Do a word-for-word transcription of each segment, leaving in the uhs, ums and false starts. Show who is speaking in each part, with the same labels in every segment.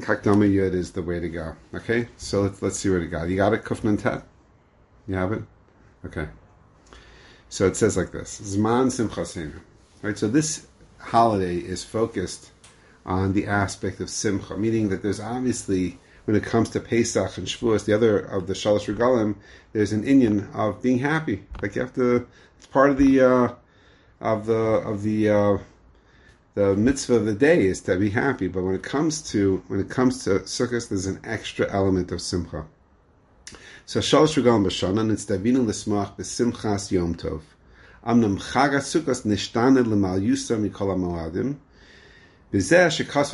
Speaker 1: Hakdama Yud is the way to go. Okay, so let's let's see where to go. You got it, Kufnan Tet? You have it? Okay. So it says like this: Zman Simchasenu. Right. So this holiday is focused on the aspect of Simcha, meaning that there's obviously, when it comes to Pesach and Shavuos, the other of the Shalosh Regalim, there's an inyan of being happy. Like you have to, it's part of the uh, of the of the uh, the mitzvah of the day is to be happy. But when it comes to when it comes to Sukkot, there's an extra element of Simcha. So Shalosh Regalim b'Shana, and it's Davinu l'smach b'Simchas Yom Tov. Amnam Chag HaSukkos nishtaned l'mal yusa mikol ha'moadim. So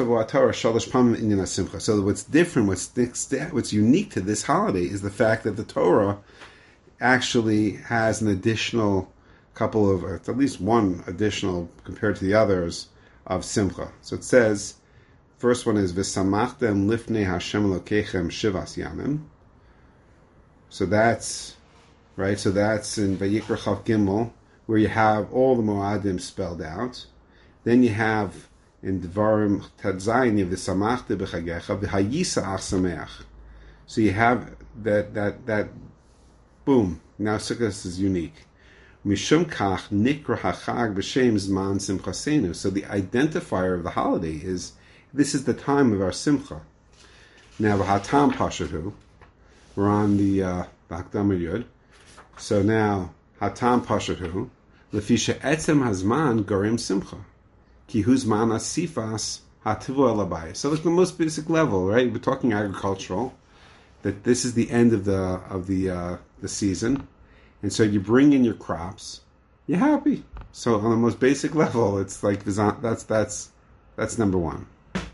Speaker 1: what's different, what's what's unique to this holiday is the fact that the Torah actually has an additional couple of, at least one additional compared to the others of Simcha. So it says, first one is V'samachtem lifnei Hashem Elokechem shivas yamim. So that's right. So that's in Vayikra Chav Gimel, where you have all the Moadim spelled out. Then you have in Devarim Tadzayin, you have the Samachta b'chagecha v'hayisa ach sameach. So you have that that that boom. Now Sukkot is unique. Mishum kach nikra hachag b'shem zman simchasenu. So the identifier of the holiday is this is the time of our simcha. Now v'hatam pashahu. We're on the uh, Hakdama Yud. So now hatam pashahu lefisha etzem hazman garim simcha. So like the most basic level, right? We're talking agricultural, that this is the end of the of the uh, the season, and so you bring in your crops, you're happy. So on the most basic level, it's like that's that's that's number one.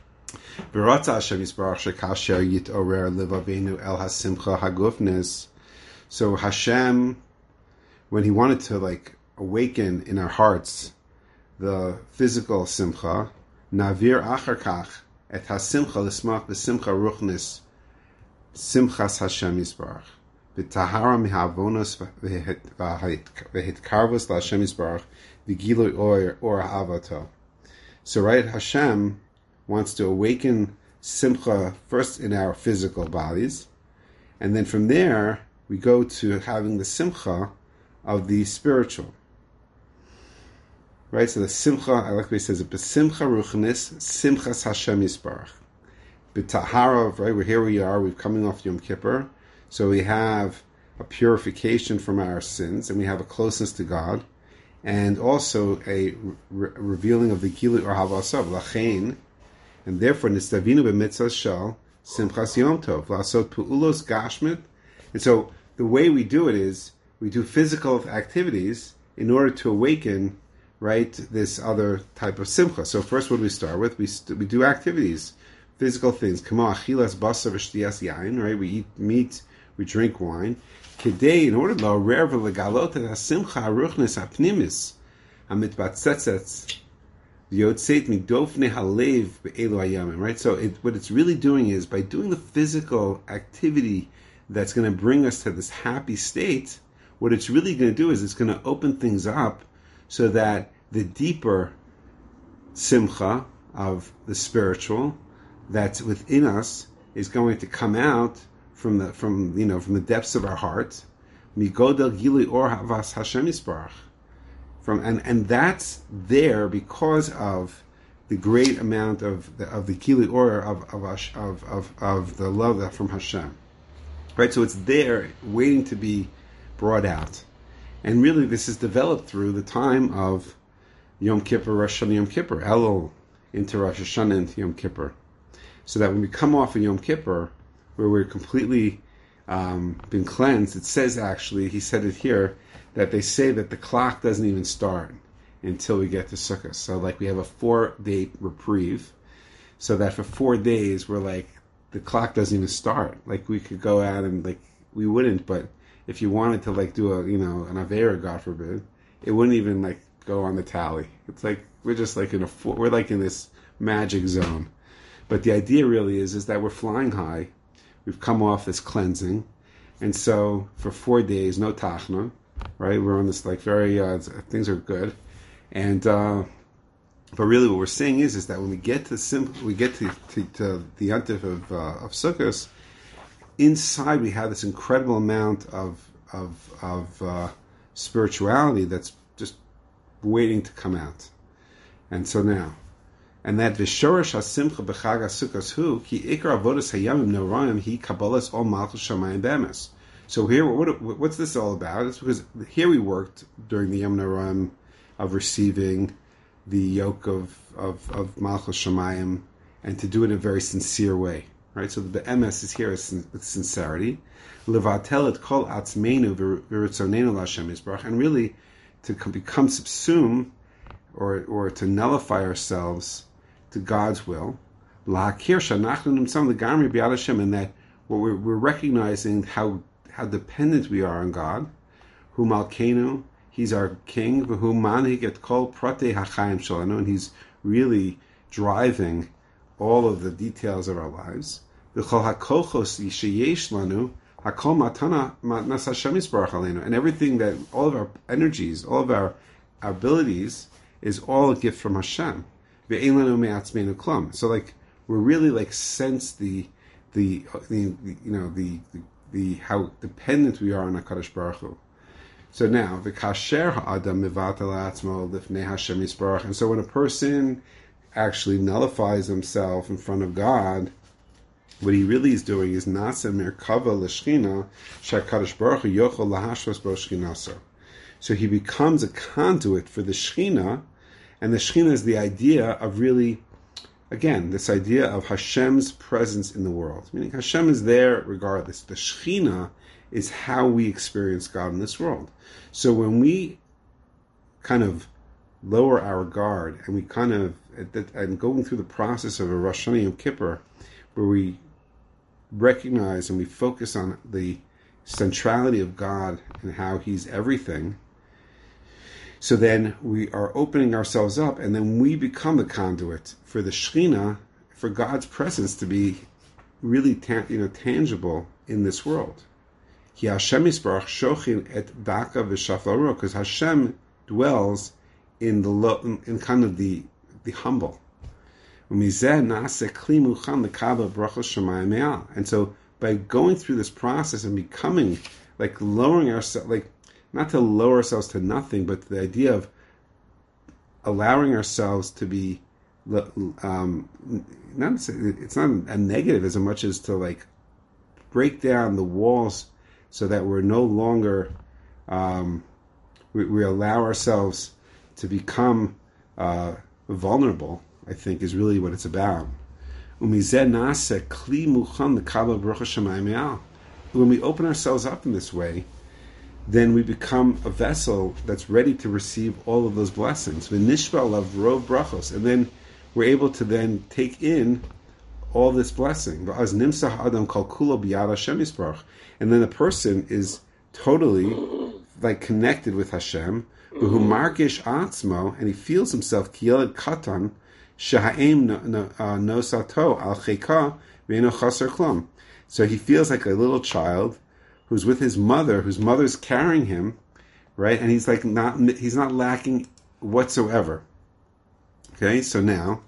Speaker 1: So Hashem, when He wanted to like awaken in our hearts the physical simcha, navir acharkach et hasimcha l'smach b'simcha ruchnis simchas Hashem Yisbarach b'tahara mihavonos v'hitkarvus l'Hashem Yisbarach v'gilui or or havato. So right, Hashem wants to awaken simcha first in our physical bodies, and then from there we go to having the simcha of the spiritual. Right, so the simcha, I like what he says, b'simcha ruchnis, simchas Hashem Yisbarach. B'tahara, right, we're here we are, we're coming off Yom Kippur, so we have a purification from our sins, and we have a closeness to God, and also a re- revealing of the Gilui or Havasav, Lachein, and therefore, Nistavinu b'mitzvah shal, simchas Yom Tov, Lasot pu'ulos gashmit. And so, the way we do it is, we do physical activities in order to awaken, right, this other type of simcha. So first, what do we start with? We st- we do activities, physical things. Kama achilas basar v'shtiyas yain, right? We eat meat, we drink wine. Kedei, in order to l'orer v'legalot et hasimcha haruchnis hapnimis hamitbatzetzet v'yotzeit midofnei halev be'elu hayamim, right? So it, what it's really doing is, by doing the physical activity that's going to bring us to this happy state, what it's really going to do is it's going to open things up so that the deeper simcha of the spiritual that's within us is going to come out from the from you know from the depths of our heart. Migodel gilui or havas Hashem Yisbarach. From and and that's there because of the great amount of the of the gilui or of of of of of the love from Hashem. Right, so it's there waiting to be brought out. And really, this is developed through the time of Yom Kippur, Rosh Hashanah, Yom Kippur, Elul into Rosh Hashanah into Yom Kippur, so that when we come off of Yom Kippur, where we're completely um, been cleansed, it says actually, he said it here, that they say that the clock doesn't even start until we get to Sukkot. So like we have a four-day reprieve, so that for four days we're like, the clock doesn't even start. Like we could go out and like, we wouldn't, but if you wanted to like do a, you know, an Avera, God forbid, it wouldn't even like go on the tally. It's like, we're just like in a, we're like in this magic zone. But the idea really is, is that we're flying high. We've come off this cleansing. And so for four days, no tachna, right? We're on this like very, uh, things are good. And, uh, But really, what we're saying is, is that when we get to sim- we get to, to, to the Yontif of uh, of Sukkot, inside we have this incredible amount of of of uh, spirituality that's just waiting to come out. And so now, and that v'shorish hasimcha b'chag HaSukkos hu ki ikar avodas hayamim noraim hi kabbalas ol malchus shamayim bemes. So here, what, what's this all about? It's because here we worked during the Yom Noraim of receiving the yoke of, of, of Malchus Shamayim, and to do it in a very sincere way, right? So the be'emes is here with sincerity. Levatel et kol atzmeinu v'ritzonenu l'Hashem Yisbarach, and really to become subsumed or or to nullify ourselves to God's will. Lahakir shanachnu nimtzam legamri b'yad Hashem, and that what we're, we're recognizing how how dependent we are on God. Hu malkeinu, He's our king, v'hu manhig et kol protei hachayim shalanu, and he's really driving all of the details of our lives. V'chol hakochos sheyesh lanu, hakol matana matnas Hashem yisbarach aleinu, and everything that, all of our energies, all of our abilities, is all a gift from Hashem. V'ein lanu me'atzmeinu klum. So like, we're really like sense the, the, the, the you know, the, the, the, how dependent we are on HaKadosh Baruch Hu. So now, the kasher ha'adam mivatel atzmo lifnei Hashem Yisbarach, and so when a person actually nullifies himself in front of God, what he really is doing is nasa merkava l'shchina shakadosh baruch hu yochol lahashvos bo shchinasa. So he becomes a conduit for the Shechina, and the Shechina is the idea of really, again, this idea of Hashem's presence in the world. Meaning Hashem is there regardless. The Shechina is how we experience God in this world. So when we kind of lower our guard and we kind of, and going through the process of a Rosh Hashanah Yom Kippur, where we recognize and we focus on the centrality of God and how He's everything, so then we are opening ourselves up, and then we become the conduit for the Shechina, for God's presence to be really ta- you know, tangible in this world. Because Hashem dwells in the lo- in, in kind of the the humble. And so by going through this process and becoming, like lowering ourselves, like not to lower ourselves to nothing, but the idea of allowing ourselves to be, um, not it's not a negative as much as to like break down the walls so that we're no longer, um, we, we allow ourselves to become uh, vulnerable, I think is really what it's about. When we open ourselves up in this way, then we become a vessel that's ready to receive all of those blessings. And then we're able to then take in all this blessing. And then the person is totally like connected with Hashem, and he feels himself kiyeled katan nosato al cheka ve'eno chaser klum. So he feels like a little child who's with his mother, whose mother's carrying him, right? And he's like not, he's not lacking whatsoever. Okay, so now,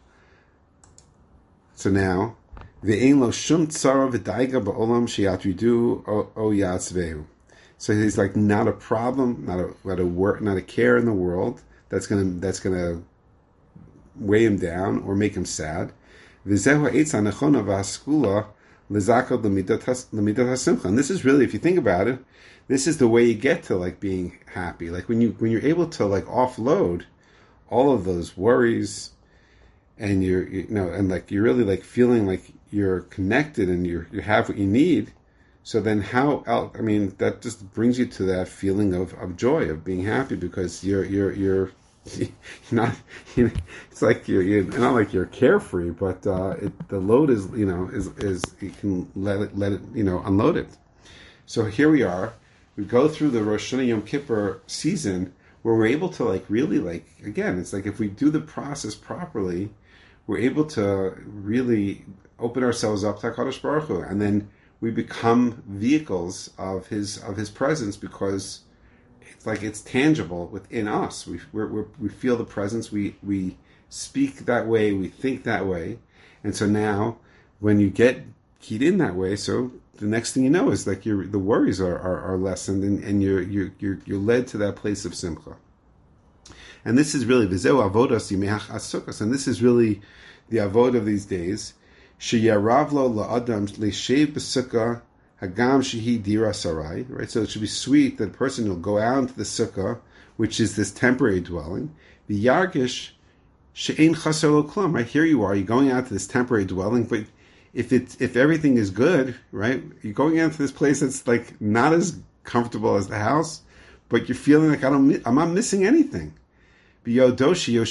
Speaker 1: so now, ve'ein lo shum tzara v'daiga ba'olam sheyatridu o yatzvehu. So he's like not a problem, not a not a work, not a care in the world that's gonna that's gonna weigh him down or make him sad. V'zehu ha'etza nechona v'haskula l'zakod l'midat hasimcha. And this is really, if you think about it, this is the way you get to like being happy. Like when you when you're able to like offload all of those worries, and you're you know and like you're really like feeling like you're connected and you you have what you need. So then how else, I mean, that just brings you to that feeling of, of joy, of being happy, because you're, you're, you're, you're not, you know, it's like you're, you're, not like you're carefree, but, uh, it, the load is, you know, is, is, you can let it, let it, you know, unload it. So here we are, we go through the Rosh Hashanah Yom Kippur season where we're able to like really like, again, it's like if we do the process properly, we're able to really open ourselves up to HaKadosh Baruch Hu, and then we become vehicles of his of his presence, because it's like it's tangible within us. We we're, we're, we feel the presence. We we speak that way, we think that way. And so now, when you get keyed in that way, so the next thing you know is like your the worries are, are, are lessened, and, and you're, you're you're you're led to that place of simcha. And this is really v'zeu avodas yimeach asukos, and this is really the avod of these days. Sheyarav lo la'adam le'shev b'sukkah hagam shehi dira sarai. Right, so it should be sweet that a person will go out into the sukkah, which is this temporary dwelling. The yargish she'ein chaser lo klum. Right, here you are, you're going out to this temporary dwelling, but if it if everything is good, right, you're going out to this place that's like not as comfortable as the house, but you're feeling like I don't, I'm not missing anything. Because you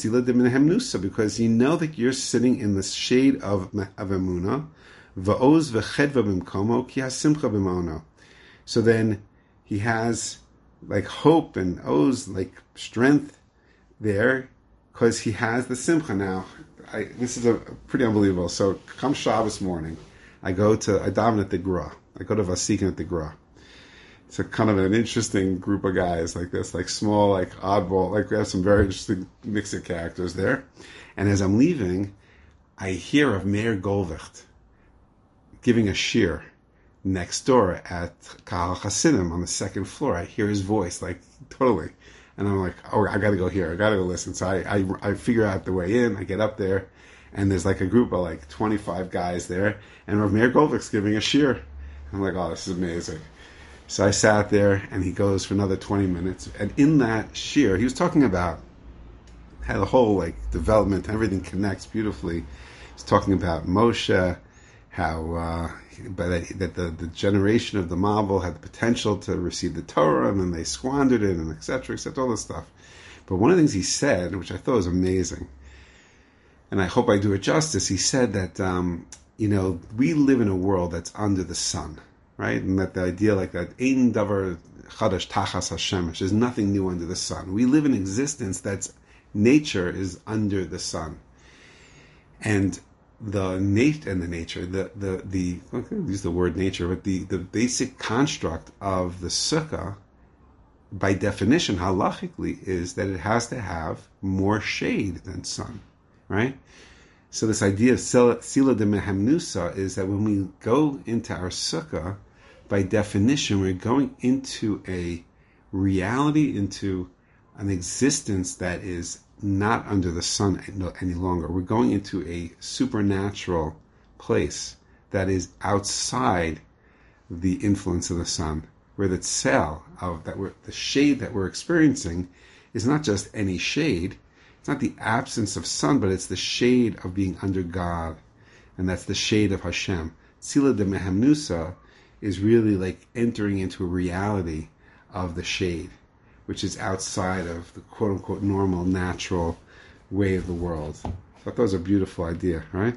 Speaker 1: know that you're sitting in the shade of of Emunah. So then he has like hope and oz, like strength there, because he has the simcha now. I, this is a pretty unbelievable. So come Shabbos morning, I go to I daven at the Gra. I go to Vasikin at the Gra. It's a kind of an interesting group of guys like this, like small, like oddball, like we have some very interesting mix of characters there. And as I'm leaving, I hear of Meir Goldwicht giving a shir next door at Kahal Hasidim on the second floor. I hear his voice, like totally. And I'm like, oh, I got to go here. I got to go listen. So I, I, I figure out the way in. I get up there, and there's like a group of like twenty-five guys there, and Rav Meir Goldwicht's giving a shir. I'm like, oh, this is amazing. So I sat there, and he goes for another twenty minutes. And in that shir, he was talking about how the whole like development, everything connects beautifully. He's talking about Moshe, how uh, that, that the, the generation of the Mabul had the potential to receive the Torah, and then they squandered it, and et cetera, et cetera, all this stuff. But one of the things he said, which I thought was amazing, and I hope I do it justice, he said that, um, you know, we live in a world that's under the sun. Right? And that the idea like that, ein davar chadash tachas hashemesh, there's nothing new under the sun. We live in existence that's, nature is under the sun. And the nat- and the nature, the, the, the, okay, I'll use the word nature, but the, the basic construct of the sukkah, by definition, halachically, is that it has to have more shade than sun. Right? So this idea of sila de mehamnusa is that when we go into our sukkah, by definition, we're going into a reality, into an existence that is not under the sun any longer. We're going into a supernatural place that is outside the influence of the sun, where the tsel of that, we're, the shade that we're experiencing is not just any shade. It's not the absence of sun, but it's the shade of being under God, and that's the shade of Hashem. Tzila de Mehamnusa is really like entering into a reality of the shade, which is outside of the quote-unquote normal, natural way of the world. I thought that was a beautiful idea, right?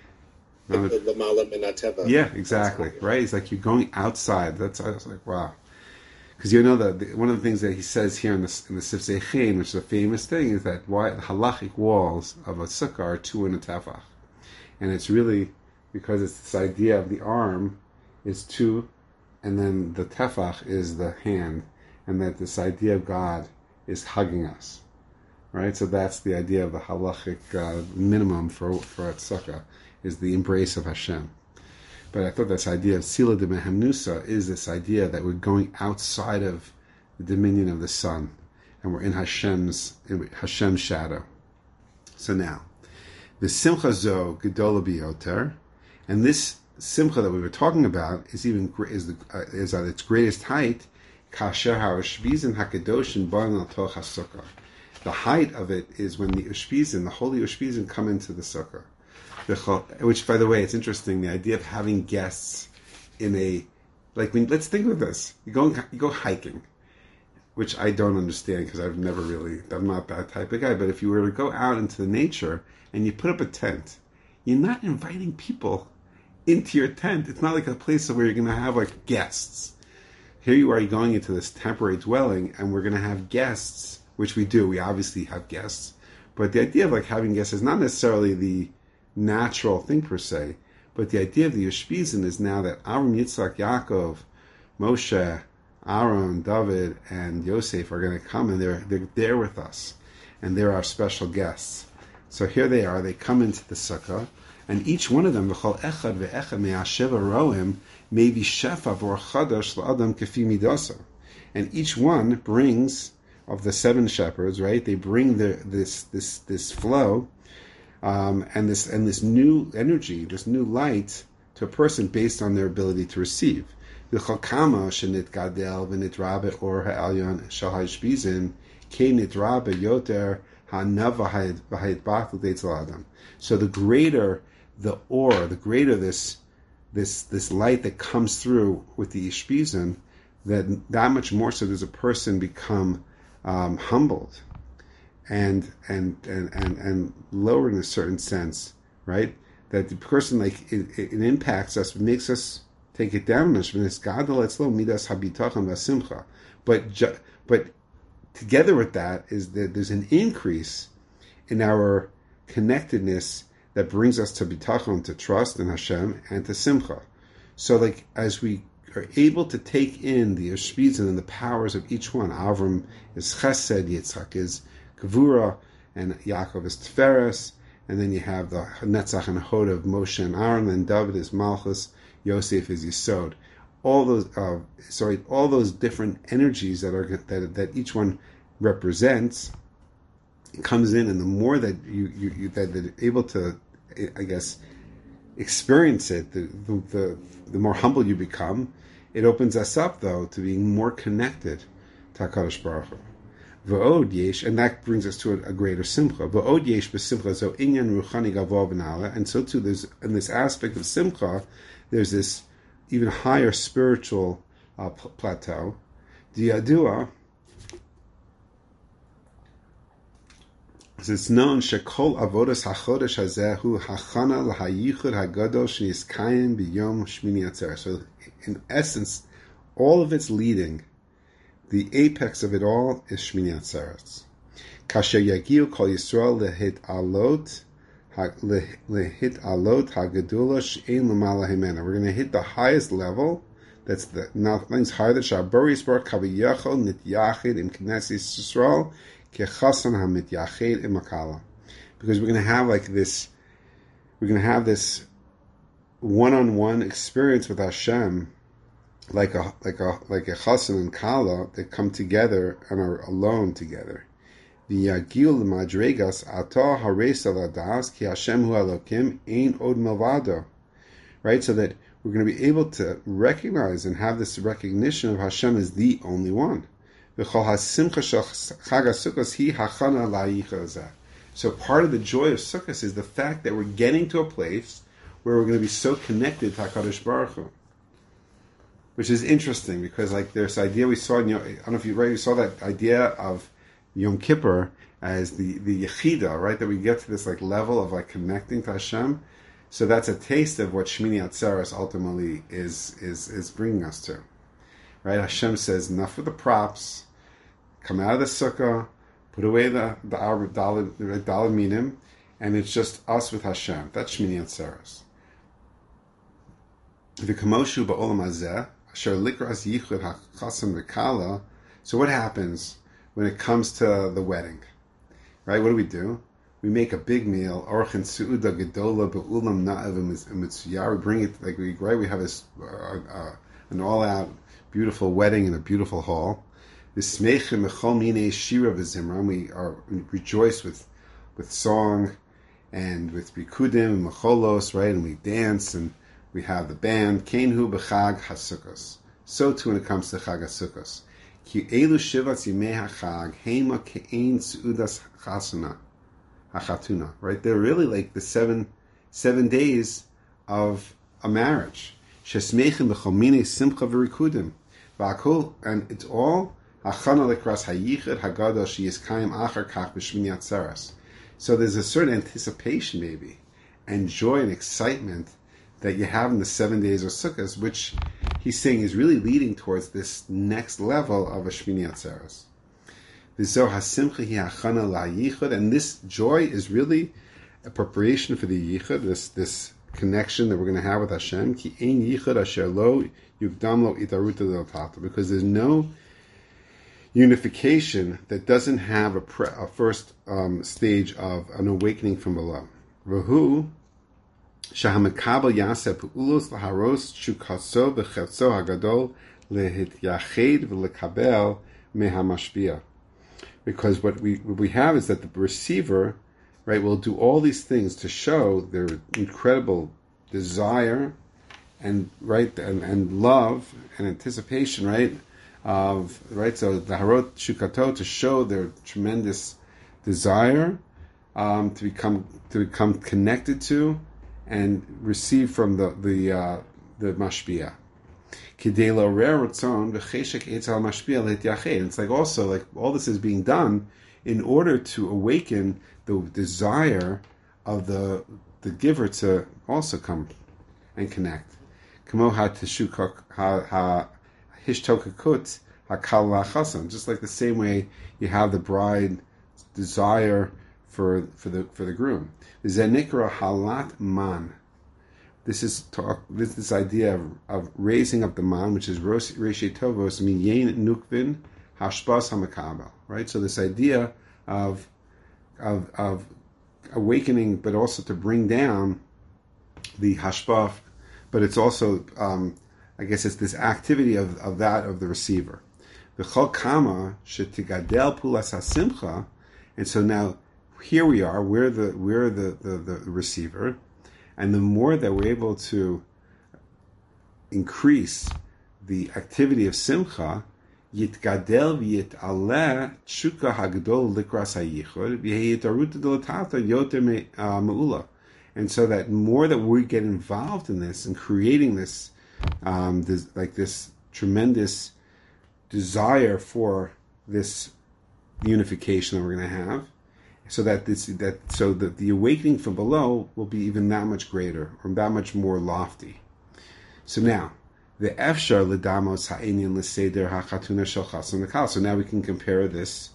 Speaker 1: Yeah, exactly, right? It's like you're going outside. That's I was like, wow. Because you know that one of the things that he says here in the in the Sifsei Chen, which is a famous thing, is that why the halachic walls of a sukkah are two in a tefach, and it's really because it's this idea of the arm is two, and then the tefach is the hand, and that this idea of God is hugging us, right? So that's the idea of the halachic uh, minimum for for a sukkah, is the embrace of Hashem. But I thought this idea of sila de mehamnusa is this idea that we're going outside of the dominion of the sun, and we're in Hashem's in Hashem's shadow. So now, the simcha zo gedola biyoter, and this simcha that we were talking about is even is the, uh, is at its greatest height. Kasher ha'ushpizin hakedoshin ban al toch hasukkah. The height of it is when the ushpizin, the holy ushpizin, come into the sukkah. Which, by the way, it's interesting. The idea of having guests in a like when let's think of this. You go you go hiking, which I don't understand because I've never really I'm not that type of guy. But if you were to go out into the nature and you put up a tent, you're not inviting people into your tent. It's not like a place where you're going to have like guests. Here you are, you're going into this temporary dwelling, and we're going to have guests, which we do. We obviously have guests, but the idea of like having guests is not necessarily the natural thing per se, but the idea of the Ushpizin is now that Avram, Yitzchak, Yaakov, Moshe, Aaron, David, and Yosef are going to come, and they're they're there with us, and they're our special guests. So here they are, they come into the sukkah, and each one of them, v'chol echad ve'echad me'ashev roim, maybe shefa v'or chadash la'adam kefi midasa. And each one brings, of the seven shepherds, right, they bring the, this this this flow, um, and this and this new energy, this new light, to a person based on their ability to receive. V'chol kama shenit gadel v'nitra be'or ha'alyon shal ha'ishbizin, ke nitra be'yoter so the greater the ore, the greater this this this light that comes through with the ishbizin, that that much more so does a person become um, humbled and, and and and and lowered in a certain sense, right? That the person, like, it, it impacts us, makes us take it down. But but together with that is that there's an increase in our connectedness that brings us to bitachon, to trust in Hashem, and to simcha. So, like, as we are able to take in the Ishbizin and the powers of each one, Avram is Chesed, Yitzchak is Kavura, and Yaakov is Tiferes, and then you have the Netzach and Hod of Moshe and Aaron, and David is Malchus, Yosef is Yisod. All those, uh, sorry, all those different energies that are that that each one represents, it comes in, and the more that you you, you that they're able to, I guess, experience it, the, the the the more humble you become. It opens us up, though, to being more connected to HaKadosh Baruch Hu. V'od yesh, and that brings us to a, a greater simcha. V'od yesh b'simcha zo inyan ruchani gavor v'nala, and so too, there's in this aspect of simcha, there's this even higher spiritual uh, plateau. Diyadua, it's known shekol avodas hachodesh hazehu hachana lahayichud hagadol shniskayim biyom shmini atzeres. So, in essence, all of its leading, the apex of it all is Shmini Atzeres. Kasher yagiu kol Yisrael lehit alot lehit alot hagadula she'en l'mala himena. We're going to hit the highest level. That's the nothing's higher than Shabori Yisrael kaviyachol nit yachid im Knesset Yisrael kechasan hamit yachid im Makala. Because we're going to have like this, we're going to have this one-on-one experience with Hashem, like a like a like a chassan and kala that come together and are alone together. V'yagil madregas atah haresa ladas ki Hashem hu Elokim ein od milvado. Right, so that we're going to be able to recognize and have this recognition of Hashem as the only one. V'chol hasimcha shel Chag HaSukkos hi hachana layicha zeh. So part of the joy of Sukkot is the fact that we're getting to a place where we're going to be so connected to HaKadosh Baruch Hu. Which is interesting, because like this idea we saw, in, I don't know if you right, you saw that idea of Yom Kippur as the, the Yechida, right? That we get to this like level of like connecting to Hashem. So that's a taste of what Shmini Atzeres ultimately is, is, is bringing us to. Right? Hashem says, enough of the props, come out of the sukkah, put away the, the Daled Minim, and it's just us with Hashem. That's Shmini Atzeres. V'kamoshu ba'olam hazeh, asher likras yichud ha'chasam v'kala. So what happens when it comes to the wedding? Right? What do we do? We make a big meal. Orchin su'uda gedola ba'ulam na'ev mitzuyah. We bring it, like we, right? We have this, uh, uh, an all-out beautiful wedding in a beautiful hall. V'smeichim mechol minei shira v'zimra. We are we rejoice with, with song and with rikudim and mecholos, right? And we dance and we have the band. Kenhu b'chag hasukos. So too when it comes to Chag HaSukkos. Ki elu shivas yimei hachag hema ke'ein su'udas chasuna hachatuna. Right? They're really like the seven seven days of a marriage. Shesmeichim b'chol minei simcha v'rikudim. V'akol, and it's all hachana lekras hayichud hagadol sheyiskayim achar kach b'shmini atzeres. So there's a certain anticipation maybe, and joy and excitement that you have in the seven days of Sukkot, which he's saying is really leading towards this next level of a Shmini Atzeres. And this joy is really a preparation for the Yichud, this this connection that we're going to have with Hashem. Because there's no, unification that doesn't have a, pre, a first um, stage of an awakening from below. Vahu shahamakabel yaseh pu'ulos laharos shukaso v'chetzo hagadol lehityached v'lekabel mehamashpia. Because what we what we have is that the receiver, right, will do all these things to show their incredible desire and right and, and love and anticipation, right, of right. So the harot shukato, to show their tremendous desire um, to become to become connected to and receive from the the uh, the mashpia. It's like also like all this is being done in order to awaken the desire of the the giver to also come and connect. Just like the same way you have the bride desire for for the for the groom. Halat man. This is talk. This this idea of, of raising up the man, which is Reishi Tovos Miyen Nukvin Hashbas Hamakabel. Right. So this idea of of of awakening, but also to bring down the hashbah. But it's also, um, I guess, it's this activity of, of that of the receiver. V'chol kama shetigadel pulas hasimcha, and so now here we are. We're the we're the, the the receiver. And the more that we're able to increase the activity of simcha, yitgadel v'yitaleh tshuka hagdol likras hayichud v'yitaruta delatata yoter me'ula. And so that more that we get involved in this and creating this, um, this, like this tremendous desire for this unification that we're going to have, so that this that so that the awakening from below will be even that much greater or that much more lofty. So now the efshar ledamos ha'inyan l'seder hachatuna shel chasan v'kala. So now we can compare this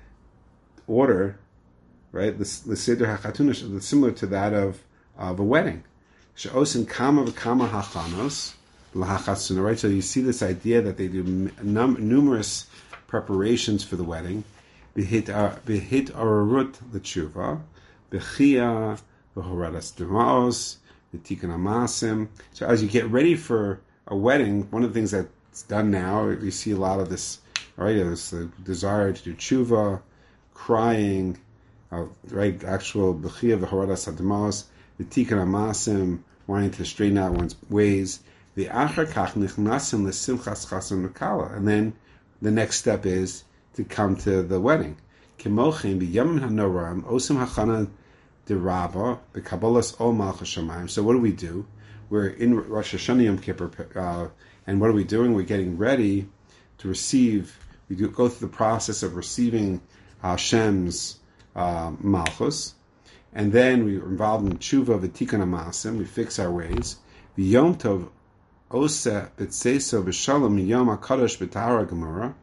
Speaker 1: order, right? The l'seder hachatuna, similar to that of of a wedding. She'osin kama v'kama hachanos l'hachatzuna. Right. So you see this idea that they do num- numerous preparations for the wedding. Behit ararut l'tshuva, bechia v'horadas demaos, v'tikkun hamasim. So as you get ready for a wedding, one of the things that's done now, you see a lot of this, right? This the desire to do tshuva, crying, uh, right? Actual bechia v'horadas demaos, v'tikkun hamasim, wanting to straighten out one's ways. V'achar kach nichnasim l'simchas chasan v'kala, and then the next step is to come to the wedding. Kimochin b'yamim hanoram osim hachana derava b'kabolas ol malchus shamayim. So what do we do? We're in Rosh Hashanah Yom Kippur, uh, and what are we doing? We're getting ready to receive. We do go through the process of receiving Hashem's uh, malchus, and then we are involved in tshuva v'tikkun hamasim. We fix our ways. V'yom tov oseh b'tzeso b'shalom yom hakadosh b'tahara gemara.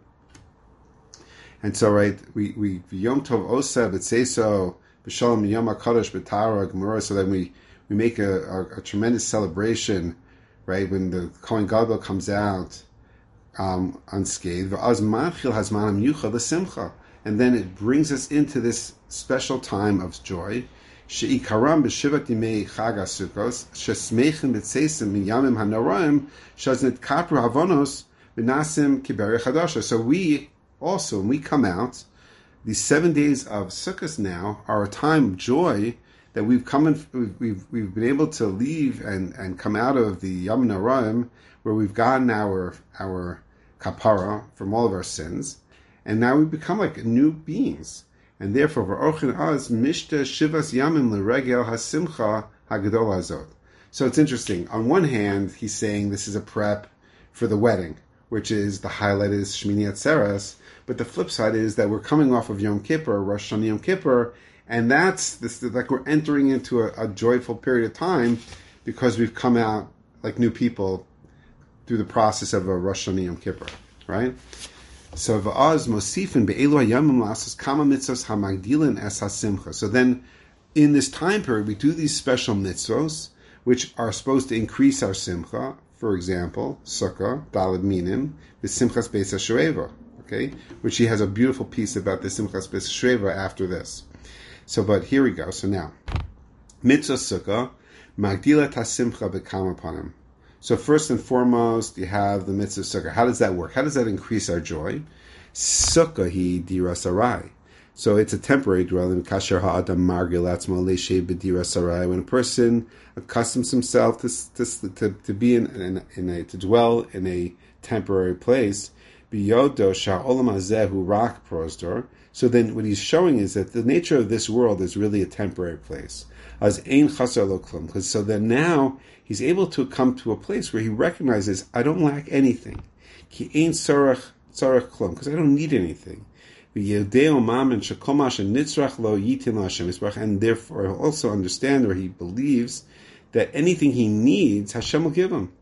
Speaker 1: And so, right, we we Yom Tov Oseh B'Tzeso B'Shalom Yom HaKadosh B'Tahara Gemara. So then we we make a, a, a tremendous celebration, right, when the Kohen Gadol comes out um, unscathed. V'az Manchil Hazmanam Yucha L'Simcha, and then it brings us into this special time of joy. She'ikaram b'Shivat Yimei Chag HaSukkos Shesmeichim B'Tzesim Miyamim HaNoraim Shaznet Kapru Havonos V'Nasim Kiberei Chadasha. So we also, when we come out, these seven days of Sukkot now are a time of joy that we've come in, we've, we've we've been able to leave and, and come out of the Yom Noraim, where we've gotten our our kapara from all of our sins, and now we've become like new beings, and therefore v'orchin az mishta shivas yamim l'regel hasimcha hagadol hazot. So it's interesting. On one hand, he's saying this is a prep for the wedding, which is the highlight is Shmini Atzeres. But the flip side is that we're coming off of Yom Kippur, Rosh Hashanah Yom Kippur, and that's this like we're entering into a, a joyful period of time because we've come out like new people through the process of a Rosh Hashanah Yom Kippur, right? So v'az mosifin be'elu hayamim lasas kama mitzvos hamagdilin es hasimcha. So then, in this time period, we do these special mitzvos which are supposed to increase our simcha. For example, Sukkah, Daled Minim, the Simchas Beis HaShoeva. okay? Which he has a beautiful piece about the Simchas B'Sheva after this. So, but here we go. So now, Mitzvah Sukkah, Magdila Tasimcha B'Kam Panim. So first and foremost, you have the Mitzvah Sukkah. How does that work? How does that increase our joy? Sukkah hi dira sarai. So it's a temporary dwelling. Kasher ha'adam margil atzmo le'shei b'dira sarai. When a person accustoms himself to to to, to be in, in, in a to dwell in a temporary place, biyodo sha'olam hazehu rak prosdor. So then, what he's showing is that the nature of this world is really a temporary place. As ein chasar lo klum. Because so then now he's able to come to a place where he recognizes, I don't lack anything. Ki ein tzarech tzarech klum. Because I don't need anything. And therefore he'll also understand, or he believes, that anything he needs, Hashem will give him.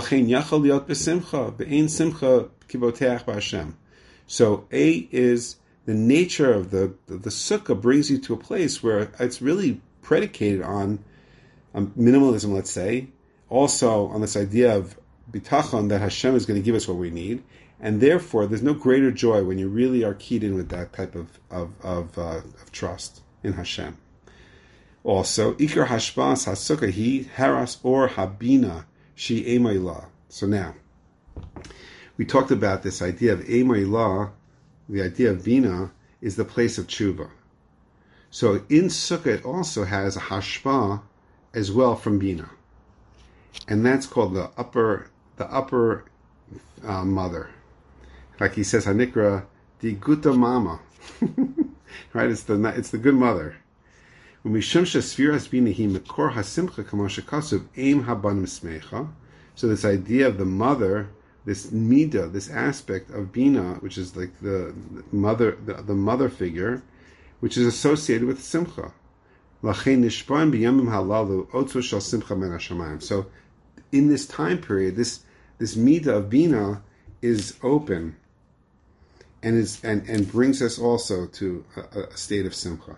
Speaker 1: So A is the nature of the, the, the sukkah brings you to a place where it's really predicated on um, minimalism, let's say, also on this idea of bitachon, that Hashem is going to give us what we need. And therefore, there's no greater joy when you really are keyed in with that type of of of, uh, of trust in Hashem. Also, ikar hashbas hasukah hi haras or habina shi emayla. So now, we talked about this idea of emayla. The idea of bina is the place of tshuva. So in sukkah, it also has a hashpa as well from bina, and that's called the upper the upper uh, mother. Like he says, Hanikra, the guta mama, right? It's the it's the good mother. When we shumsha sfiras binahi mekor hasimcha kamasha kasub aim habanim smecha. So this idea of the mother, this midah, this aspect of bina, which is like the mother, the, the mother figure, which is associated with simcha. Lachein nishpaim b'yamim halalu otzu shel simcha men hashamayim. So in this time period, this this midah of bina is open. And is and, and brings us also to a, a state of simcha,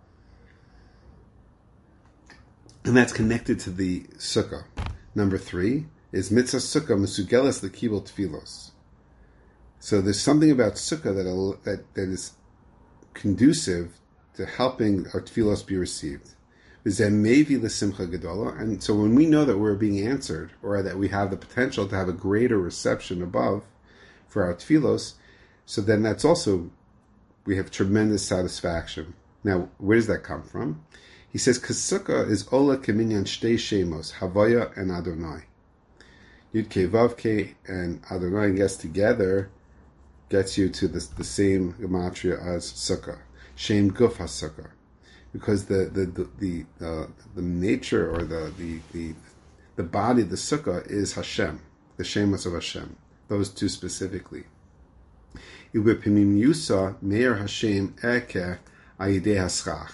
Speaker 1: and that's connected to the sukkah. Number three is mitzvah sukkah mesugeles lekibel tfilos. So there's something about sukkah that that that is conducive to helping our tfilos be received. V'zemevi l'simcha gedola, and so when we know that we're being answered, or that we have the potential to have a greater reception above for our tfilos. So then that's also, we have tremendous satisfaction. Now, where does that come from? He says, Kasukah is Ola Keminyan Shtei Shemos, Havaya and Adonai. Yud Ke Vav Ke and Adonai gets together, gets you to the, the same gematria as Sukkah. Shem Guf HaSukkah. Because the the, the, the, the, the nature or the, the, the, the body of the Sukkah is Hashem, the Shemos of Hashem. Those two specifically. Ubepimim Meir Hashem Eke Ayidei Haschach.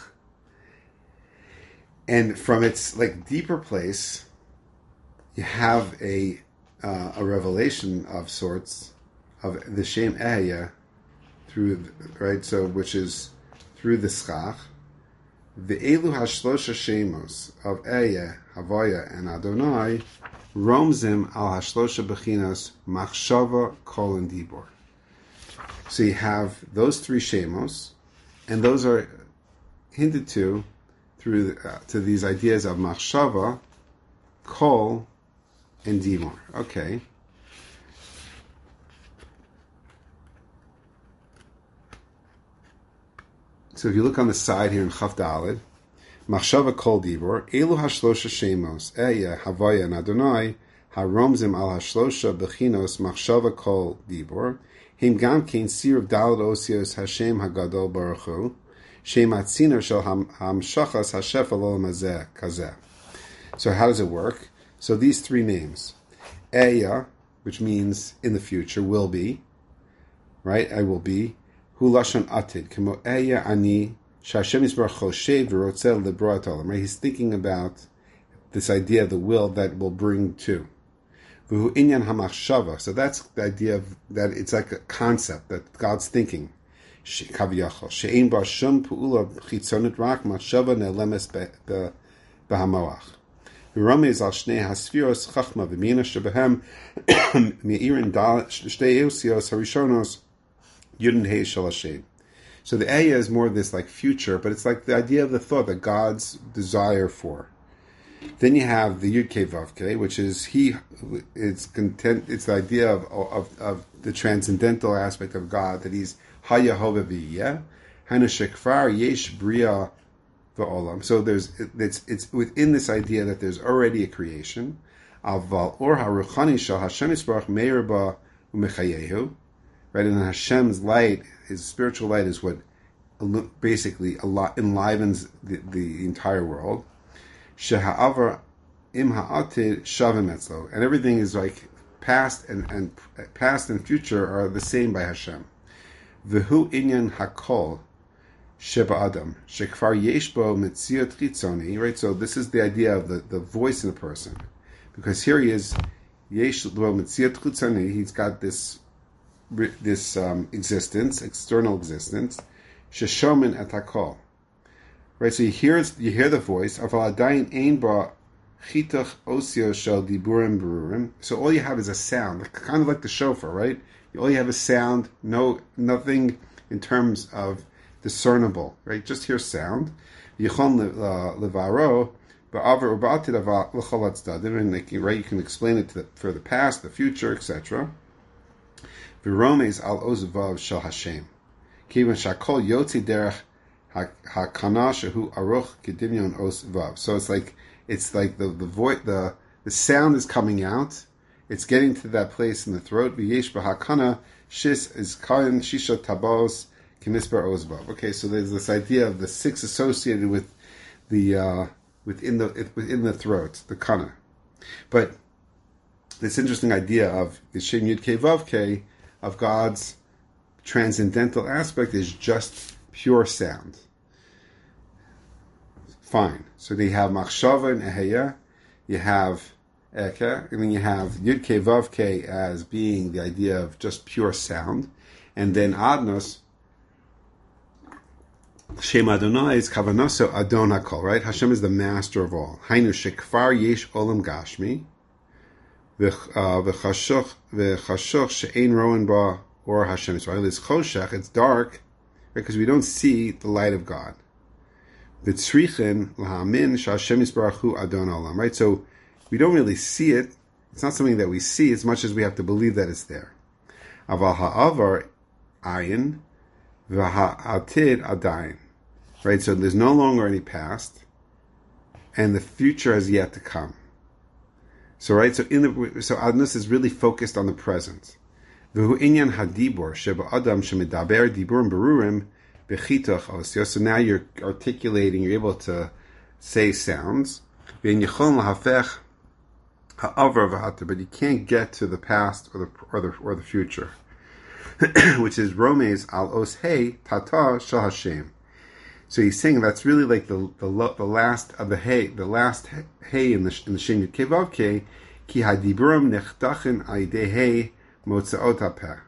Speaker 1: And from its like deeper place, you have a uh, a revelation of sorts of the Shem Ehyeh through right, so which is through the Schach. The Elu Hashlosha Shemos of Ehyeh, Havaya, and Adonai Romzim al Hashlosha Bechinas Machshava Kol and Dibor. So you have those three shemos, and those are hinted to through uh, to these ideas of machshava, kol, and dimor. Okay. So if you look on the side here in Chaf Daled, machshava, kol, dibor, elu hashlosha shemos, Ehyeh, Havaya, and Adonai, haromzim al hashlosha bechinos machshava, kol, dibor. Him gam kein sir of dalad osios Hashem Hagadol Baruch Hu, Shem Atziner shel Hamshachas Hashef Olam Hazeh Kazeh. So how does it work? So these three names, Ehyeh, which means in the future, will be, right? I will be. Hu lashon atid kemo Ehyeh ani sh'Hashem Yisbarach choshev v'rotzeh lebroat olam. Right? He's thinking about this idea of the will that will bring to. So that's the idea of that it's like a concept that God's thinking. She'ein ba shum pu'ula chitzonit rak machshava ne'lemes b'hamoach. V'ramez al shnei hasfiros chachma v'mina shebehem me'irin dal shtei osios harishonos Yud Hey Shel Hashem. So the Eya is more this like future, but it's like the idea of the thought that God's desire for. Then you have the Yud Kei Vav Kei, which is he. It's content. It's the idea of of, of the transcendental aspect of God, that He's Hayahova V'Yeh, Hana Shekfar Yesh Bria V'Olam. So there's it's it's within this idea that there's already a creation. Aval Or HaRuchani Shel Hashem Yisbarach Meir Ba U'Mechayehu. Right, and Hashem's light, His spiritual light, is what basically a lot enlivens the, the entire world. Sheha'avar im ha'atid shavim etzlo, and everything is like past and, and past and future are the same by Hashem. V'hu inyan hakol sheba adam shekfar yesh bo metziot chitzoni. Right, so this is the idea of the, the voice in the person, because here he is yesh bo metziot chitzoni. He's got this. this um, existence, external existence, sheshomen et hakol. Right, so you hear you hear the voice of aladayin ein ba chitach osio shel diburim berurim. So all you have is a sound, like, kind of like the shofar, right? All you have is sound, no nothing in terms of discernible, right? Just hear sound. Yichon levaro ba'aver ubatid l'chol tzdadim, and like, right, you can explain it to the, for the past, the future, et cetera. V'romes al ozuvav shel Hashem. Kivan shakol yotzi derech hakana shehu aruch kedimyon ozuvav. So it's like it's like the the voice, the the sound is coming out. It's getting to that place in the throat. V'yesh b'hakana shis is kain shisha tabos kimisper ozuvav. Okay, so there's this idea of the six associated with the uh, within the within the throat, the kana. But this interesting idea of the Shem Yud Kei Vav Kei, of God's transcendental aspect, is just pure sound. Fine. So they have Machshava and Eheya, you have Eke, and then you have Yud Kei Vav Kei as being the idea of just pure sound, and then Adnos, Shem Adonai is Kavanaso Adon HaKol, right? Hashem is the master of all. Hainu Shekfar Yesh Olam Gashmi, V'chashoch v'chashoch she'ein roen ba or Hashem Yisrael. It's choshech, it's dark, because we don't see the light of God. V'tzrichen l'hamin she'Hashem Yisbarach hu Adon Olam. Right, so we don't really see it. It's not something that we see as much as we have to believe that it's there. Aval ha'avar ayin v'ha'atid adayin. Right, so there's no longer any past, and the future has yet to come. So right, so in the so Adnos is really focused on the present. V'hu inyan hadibor sheba adam shemedaber diburim berurim bechitach osio. So now you're articulating, you're able to say sounds. V'in yichon lahafech ha'avar v'hater, but you can't get to the past or the or the or the future, which is romes al os hey tata shel Hashem. So he's saying that's really like the the, the last of the hay, the last hay in the in the Shem Yud Kei Vav Kei, ki hadiburim nechtachen aidei hay motzaot hapeh.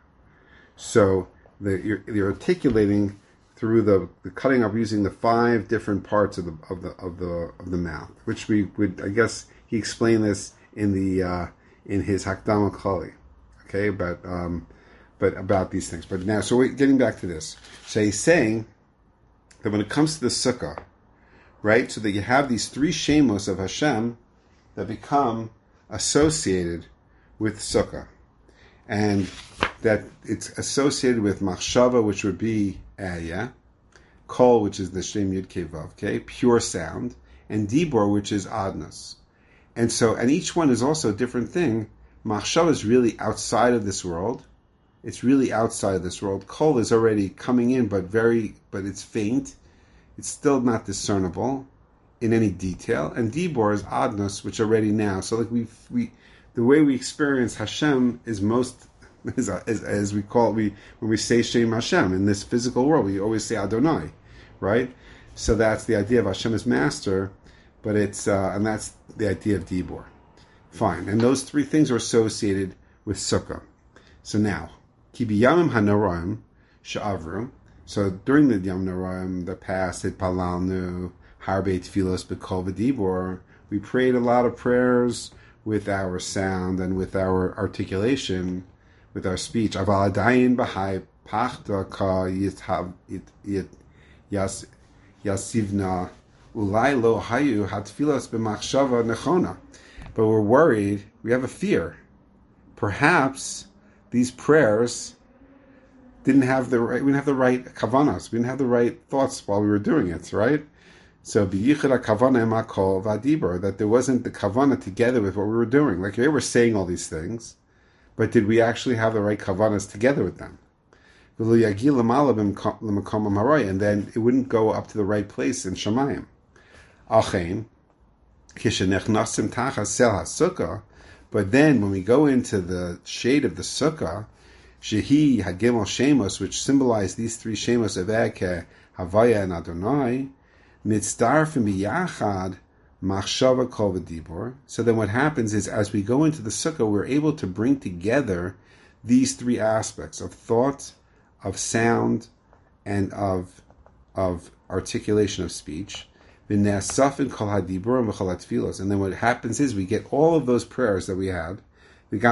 Speaker 1: So the, you're, you're articulating through the, the cutting up using the five different parts of the of the of the of the mouth, which we would, I guess he explained this in the uh, in his Hakdama Klali, okay, but um, but about these things. But now, so we're getting back to this. So he's saying that when it comes to the sukkah, right, so that you have these three shemos of Hashem that become associated with sukkah, and that it's associated with machshava, which would be Eya, kol, which is the Shem Yud Kei Vav Kei, pure sound, and dibor, which is adnos. And so, and each one is also a different thing. Machshava is really outside of this world. It's really outside of this world. Kol is already coming in, but very, but it's faint. It's still not discernible in any detail. And Dibor is Adnos, which already now. So like we, we, the way we experience Hashem is most, is, as, as we call it, we when we say Shem Hashem in this physical world, we always say Adonai, right? So that's the idea of Hashem as master, but it's uh, and that's the idea of Dibor. Fine, and those three things are associated with Sukkah. So now. Ki b'yamim hanoraim she'avru. So during the Yom Noraim, the past, it palalnu harbe tfilos b'kol v'dibor. We prayed a lot of prayers with our sound and with our articulation, with our speech. Aval adayin b'hai pachta ka yithav yit yas yasivna ulai lo hayu hatfilos b'machshava nechona. But we're worried. We have a fear. Perhaps these prayers didn't have the right. We didn't have the right kavanas. We didn't have the right thoughts while we were doing it. Right. So biyichud kavana emakol vadibur, that there wasn't the kavana together with what we were doing. Like they were saying all these things, but did we actually have the right kavanas together with them? And then it wouldn't go up to the right place in Shamayim. But then when we go into the shade of the sukkah, shehi hagimel shemos, which symbolize these three shemos of Eke, Havaya, and Adonai, mitzdarfim biyachad machshava kol v'dibur. So then what happens is, as we go into the sukkah, we're able to bring together these three aspects of thought, of sound, and of of articulation of speech. And then what happens is we get all of those prayers that we had. This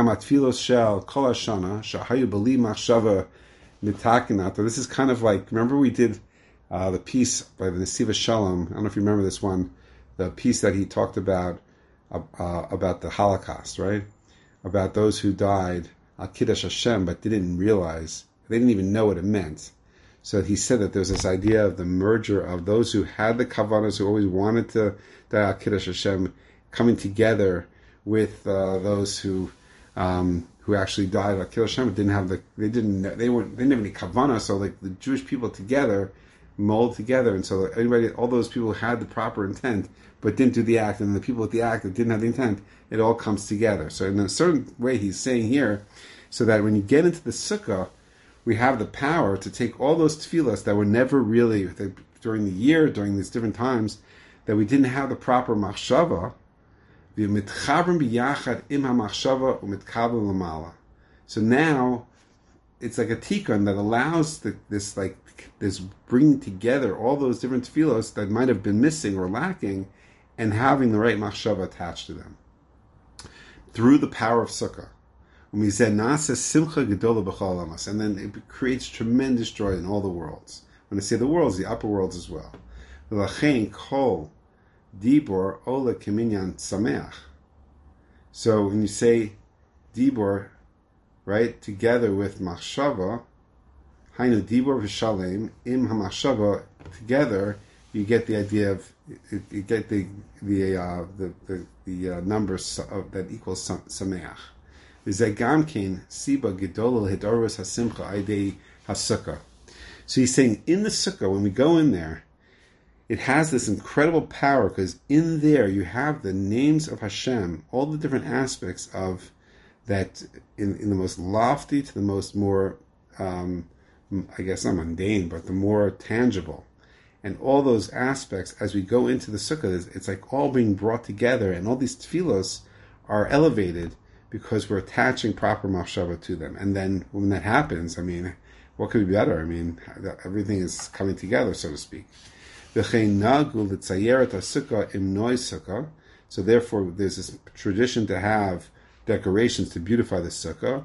Speaker 1: is kind of like, remember we did uh, the piece by the Nesiva Shalom. I don't know if you remember this one, the piece that he talked about uh, uh, about the Holocaust, right? About those who died al Kiddush Hashem, but didn't realize, they didn't even know what it meant. So he said that there's this idea of the merger of those who had the kavanas, who always wanted to die al Kiddush Hashem, coming together with uh, those who um, who actually died al Kiddush Hashem, but didn't have the they didn't they weren't they didn't have any kavana. So like the Jewish people together mold together, and so anybody, all those people who had the proper intent but didn't do the act, and the people with the act that didn't have the intent, it all comes together. So in a certain way, he's saying here, so that when you get into the sukkah, we have the power to take all those tefillas that were never really, that during the year, during these different times, that we didn't have the proper machshava, so now it's like a tikkun that allows the, this like this bringing together all those different tefillos that might have been missing or lacking, and having the right machshava attached to them through the power of sukkah. And then it creates tremendous joy in all the worlds. When I say the worlds, the upper worlds as well. So when you say dibor, right, together with machshava, hainu dibor v'shalem im hamachshava, together, you get the idea of, you get the the uh, the the, the uh, numbers of, that equals sameach. So he's saying in the sukkah, when we go in there, it has this incredible power, because in there you have the names of Hashem, all the different aspects of that, in, in the most lofty to the most more, um, I guess not mundane, but the more tangible. And all those aspects, as we go into the sukkah, it's like all being brought together, and all these tefillos are elevated because we're attaching proper machshava to them. And then when that happens, I mean, what could be better? I mean, everything is coming together, so to speak. So therefore, there's this tradition to have decorations to beautify the sukkah.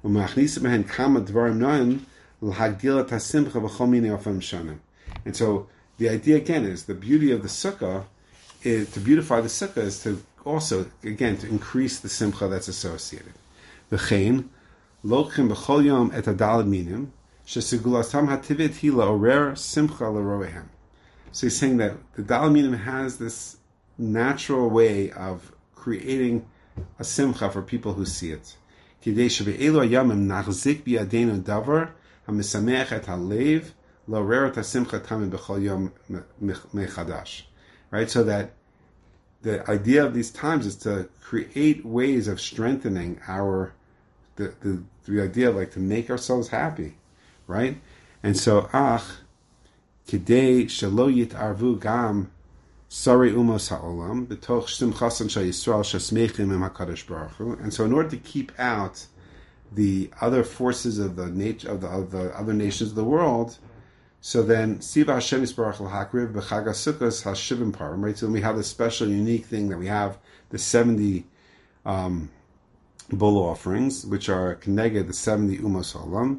Speaker 1: And so the idea again is, the beauty of the sukkah is, to beautify the sukkah is to also, again, to increase the simcha that's associated. V'chein, lochim b'chol yom et hadalad minim, shesegulatam hativit hi la'orer simcha l'roehem. So he's saying that the dalad minim has this natural way of creating a simcha for people who see it. Kidei shebe'elu hayamim nachzik bi'adeinu davar hamisameach et halev l'orer et hasimcha tamim b'chol yom mechadash. Right, so that the idea of these times is to create ways of strengthening our, the, the the idea of like to make ourselves happy, right? And so, ach, kidei shelo yitarvu gam sari umos ha'olam b'toch simchasan shal Yisrael shesmeichim im HaKadosh Baruch Hu. And so, in order to keep out the other forces of the nature of the, of the other nations of the world, so then, Siva Hashem Yisbarach l'hakriv b'chag HaSukkos ha'shivim parim, right? So then we have this special, unique thing that we have, the seventy um, bull offerings, which are connected the seventy umos olam.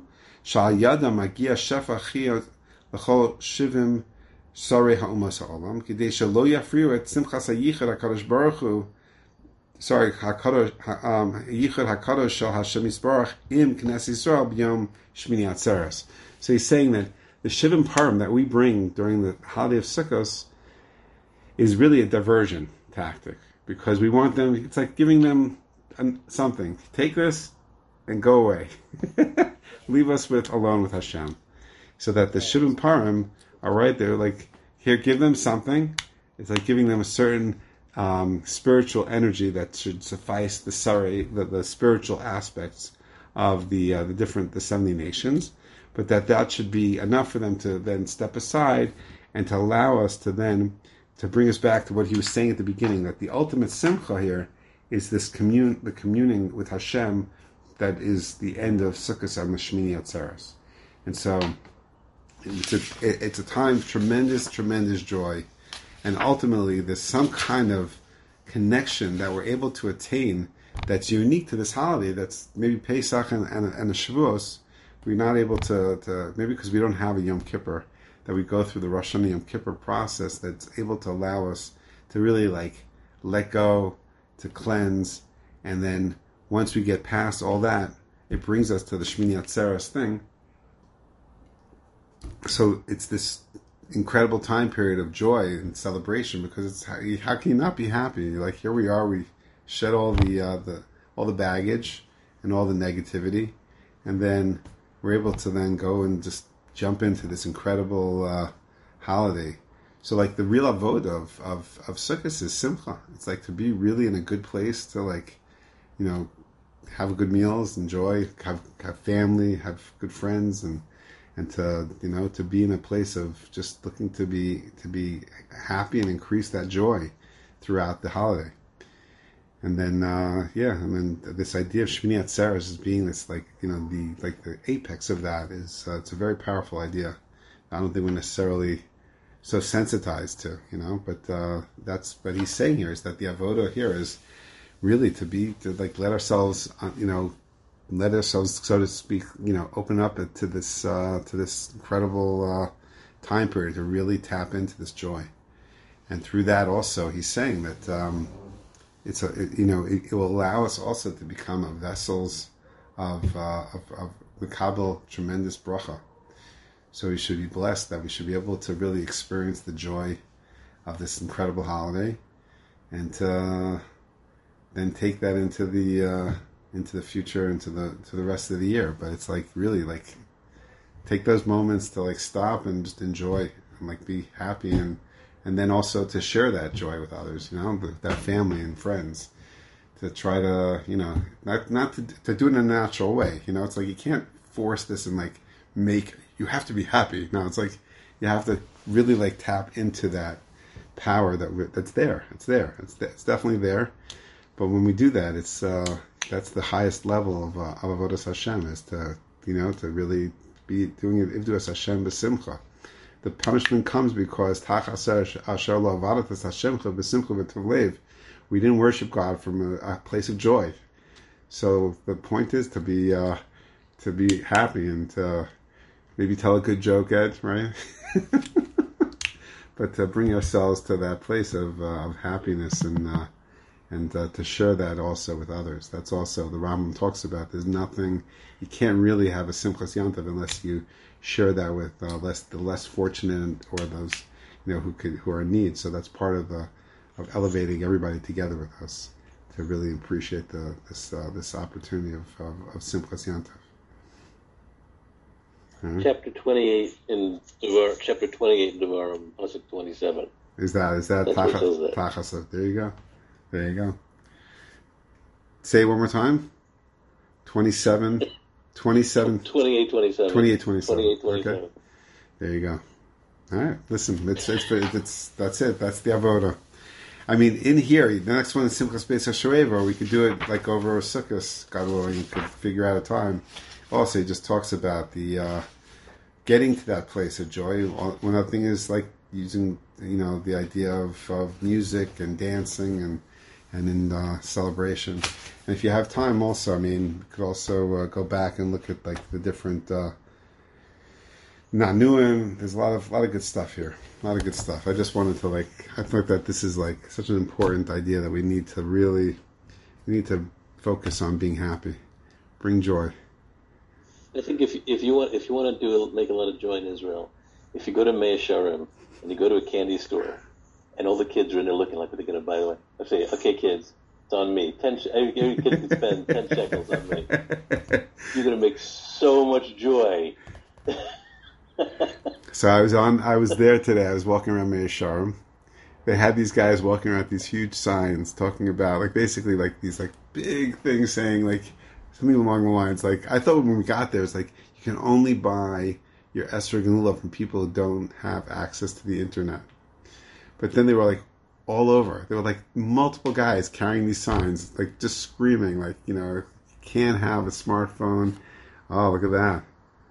Speaker 1: Shal yada magia shefa chiyot l'chol shivim sarei ha'umas ha'olam kidei shelo yafriu et simchas hayichud HaKadosh Baruch Hu. Sorry, HaKadosh um, Yichud HaKadosh Shal Hashem Yisbarach im Knesset Yisrael b'yom Shmini Atzeres. So he's saying that the Shivim Parim that we bring during the holiday of Sukkot is really a diversion tactic, because we want them, it's like giving them something. Take this and go away. Leave us with alone with Hashem. So that the Shivim Parim are right there, like, here, give them something. It's like giving them a certain um, spiritual energy that should suffice the sorry, the, the spiritual aspects of the uh, the different, the seventy nations, but that that should be enough for them to then step aside and to allow us to then, to bring us back to what he was saying at the beginning, that the ultimate simcha here is this commune, the communing with Hashem that is the end of Sukkot and the Shmini Atzeres. And so it's a, it's a time of tremendous, tremendous joy. And ultimately there's some kind of connection that we're able to attain that's unique to this holiday, that's maybe Pesach and, and, and the Shavuos. We're not able to, to, maybe because we don't have a Yom Kippur, that we go through the Rosh Hashanah Yom Kippur process that's able to allow us to really like let go, to cleanse, and then once we get past all that, it brings us to the Shmini Atzeres thing. So it's this incredible time period of joy and celebration, because it's how, how can you not be happy? Like, here we are, we shed all the uh, the all the baggage and all the negativity, and then we're able to then go and just jump into this incredible uh, holiday. So like the real avoda of, of, of Sukkot is simcha. It's like to be really in a good place, to like, you know, have good meals, enjoy, have have family, have good friends, and and to, you know, to be in a place of just looking to be to be happy and increase that joy throughout the holiday. And then uh, yeah, and then this idea of Shmini Atzeres as being this, like, you know, the like the apex of that is uh, it's a very powerful idea. I don't think we're necessarily so sensitized to, you know, but uh, that's what he's saying here, is that the avoda here is really to be, to like let ourselves, uh, you know, let ourselves, so to speak, you know, open up to this uh, to this incredible uh, time period, to really tap into this joy. And through that also, he's saying that um, it's a, it, you know, it, it will allow us also to become a vessels of uh, of, of Mekabel tremendous bracha. So we should be blessed that we should be able to really experience the joy of this incredible holiday, and to then take that into the uh, into the future, into the to the rest of the year. But it's like really like take those moments to like stop and just enjoy and like be happy, and and then also to share that joy with others, you know, with that family and friends. To try to, you know, not not to, to do it in a natural way. You know, it's like you can't force this and like make, you have to be happy. No, it's like you have to really like tap into that power that that's there. It's there. It's it's definitely there. But when we do that, it's uh, that's the highest level of uh, of avodas Hashem, is to, you know, to really be doing it ivdus Hashem b'simcha. The punishment comes because tach asher asher lo avodas Hashemcha b'simcha v'tovlev. We didn't worship God from a, a place of joy. So the point is to be uh, to be happy, and to maybe tell a good joke, Ed, right? But to bring ourselves to that place of uh, of happiness, and uh, and uh, to share that also with others. That's also, the Rambam talks about, there's nothing, you can't really have a Simchas Yantav unless you share that with uh, less the less fortunate, or those, you know, who could who are in need. So that's part of the of elevating everybody together with us, to really appreciate the this uh, this opportunity of of, of Simchas Yantav. Right.
Speaker 2: Chapter twenty-eight in Devar, chapter twenty-eight in Devarim, pasuk twenty-seven.
Speaker 1: Is that is that Tachas? Tachas. There you go. There you go. Say it one more time. twenty-seven, twenty-seven,
Speaker 2: twenty-eight, twenty-seven.
Speaker 1: twenty-eight, twenty-seven.
Speaker 2: twenty-eight, twenty-seven. Okay.
Speaker 1: There you go. All right. Listen, it's it's it's that's it. That's the avoda. I mean, in here, the next one is Simchas Beis HaShoeva. We could do it like over Sukkot, God willing. You could figure out a time. Also, he just talks about the uh, getting to that place of joy. One other thing is like using, you know, the idea of, of music and dancing and and in uh, celebration. And if you have time, also, I mean, you could also uh, go back and look at like the different uh, Nanuim. There's a lot of a lot of good stuff here. A lot of good stuff. I just wanted to like. I think that this is like such an important idea that we need to really, we need to focus on being happy, bring joy.
Speaker 2: I think if if you want if you want to do make a lot of joy in Israel, if you go to Mea Sharim and you go to a candy store, and all the kids are in there looking like they're going to buy the way. I say, okay, kids, it's on me. Ten every, every kid can spend ten shekels on me. You're going to make so much joy.
Speaker 1: So I was on. I was there today. I was walking around Mea Sharim. They had these guys walking around with these huge signs talking about, like, basically, like, these, like, big things saying, like, something along the lines, like, I thought when we got there, it's like, you can only buy your Esrog and Lulav from people who don't have access to the internet. But then they were, like, all over. There were, like, multiple guys carrying these signs, like, just screaming, like, you know, you can't have a smartphone. Oh, look at that.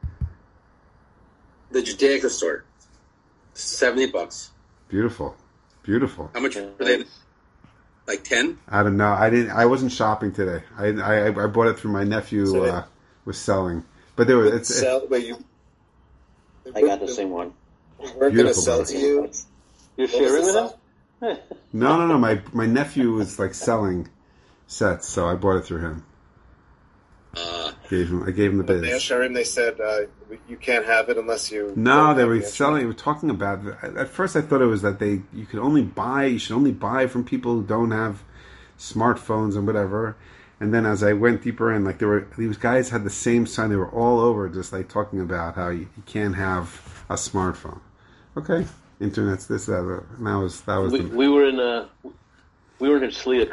Speaker 3: The Judaica store, seventy bucks.
Speaker 1: Beautiful. Beautiful.
Speaker 3: How much were they? Like ten?
Speaker 1: I don't know. I didn't. I wasn't shopping today. I I, I bought it through my nephew.
Speaker 3: So
Speaker 1: uh, was selling, but there was. It's,
Speaker 3: sell, wait, you,
Speaker 2: I got the same one.
Speaker 3: We're going to sell to you.
Speaker 2: You're sharing with them?
Speaker 1: no, no, no. My my nephew was like selling sets, so I bought it through him.
Speaker 3: Uh,
Speaker 1: Gave him. I gave him the biz.
Speaker 4: They Sharim, they said uh, you can't have it unless you.
Speaker 1: No, they were selling. They were talking about. At first, I thought it was that they you could only buy. You should only buy from people who don't have smartphones and whatever. And then as I went deeper in, like there were these guys had the same sign. They were all over, just like talking about how you, you can't have a smartphone. Okay, internet's this that. That was that was.
Speaker 2: We,
Speaker 1: the,
Speaker 2: we were in uh we were in Shlia